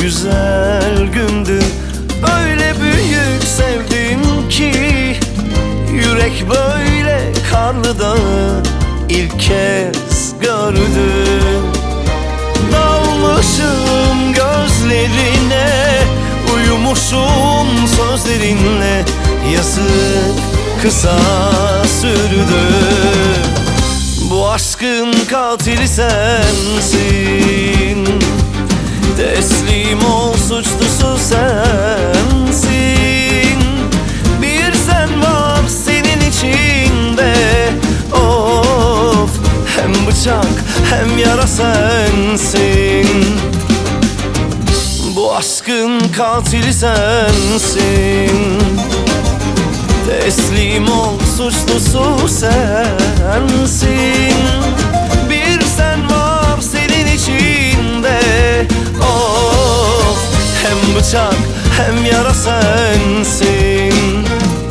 güzel gündü. Öyle büyük sevdim ki yürek böyle karlı dağı ilk kez gördü. Dalmışım gözlerine, uyumuşum sözlerinle, yazık kısa sürdü. Bu aşkın katili sensin, teslim ol suçlusu sensin. Bir sen var senin içinde, of, hem bıçak hem yara sensin. Bu aşkın katili sensin, teslim ol suçlusu sensin. Bir sen var senin içinde, of, hem bıçak hem yara sensin.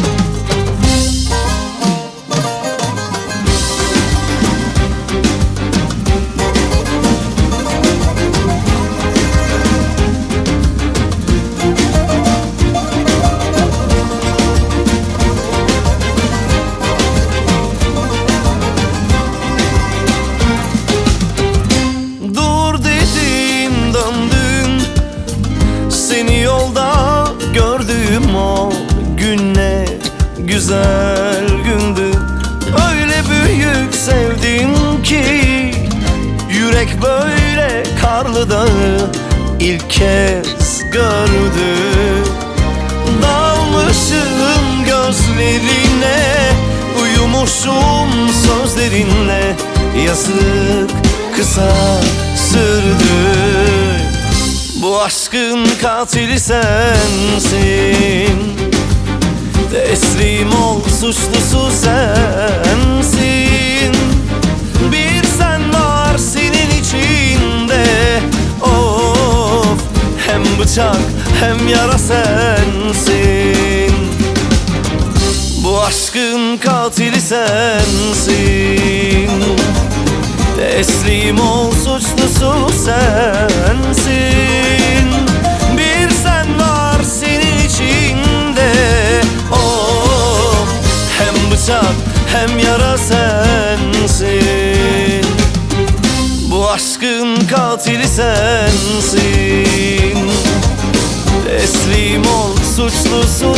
Seni yolda gördüğüm o gün ne güzel gündü. Öyle büyük sevdim ki yürek böyle karlı dağı ilk kez gördü. Dalmışım gözlerine, uyumuşum sözlerinle, yazık kısa sürdü. Bu aşkın katili sensin, teslim ol suçlusu sensin. Bir sen var senin içinde, of, hem bıçak hem yara sensin. Bu aşkın katili sensin, teslim ol suçlusu sensin. Bir sen var senin içinde, of, hem bıçak hem yara sensin. Bu aşkın katili sensin, teslim ol suçlusu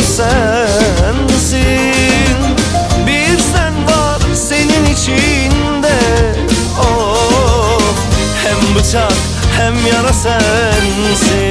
sensin. Bir sen var senin içinde, of, hem bıçak hem yara sensin.